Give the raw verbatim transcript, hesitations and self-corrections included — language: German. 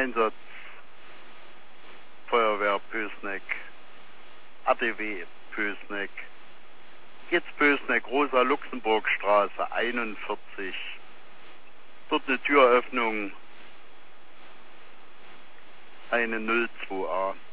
Einsatz Feuerwehr Pößneck, A D W Pößneck, Jetzt Pößneck, Rosa-Luxemburg-Straße einundvierzig. Dort eine Türöffnung, eine null zwei a.